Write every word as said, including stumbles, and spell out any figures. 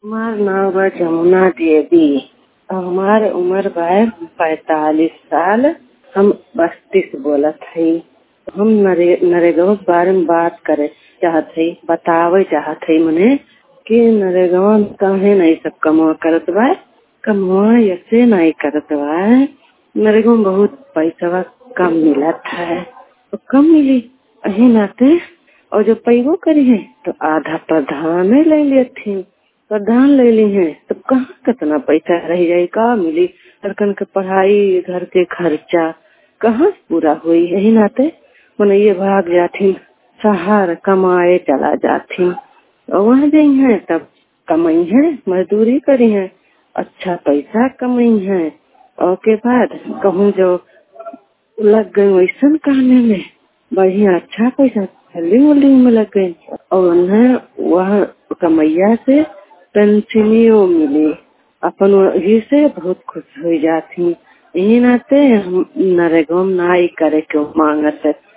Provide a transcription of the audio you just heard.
हमार नाम बा जमुना देवी और हमार उम्र बा पैतालीस साल। हम बस्ती से बोलत हई। हम नरे नरेगा के बारे में बात करे चाहत हई, बतावे चाहत हई मने कि नरेगा में काहे नहीं सब कमा करत बा। कमा ऐसे नहीं करत बा। नरेगा में बहुत पैसा कम मिलत है तो कम मिली अही नाते और जो पैगो करी है तो आधा प्रधान ले लेती, प्रधान ले ली है तो कहाँ कितना पैसा रह जाये, का मिली। लड़कन के पढ़ाई, घर के खर्चा कहाँ पूरा हुई। यही नाते मन ये भाग जाती शहर कमाए चला जाती और वहाँ गई है तब कमाई है, मजदूरी करी है, अच्छा पैसा कमाई है और के बाद कहूँ जो लग गई वैसन कहने में बढ़िया अच्छा पैसा हेल्डिंग वेल्डिंग में लग गई और उन्हें वह कमैया से पेंशनियों मिली। अपन वही से बहुत खुश हो जाती। यही नाते हम नरेगा में नाई करे क्यों मांगत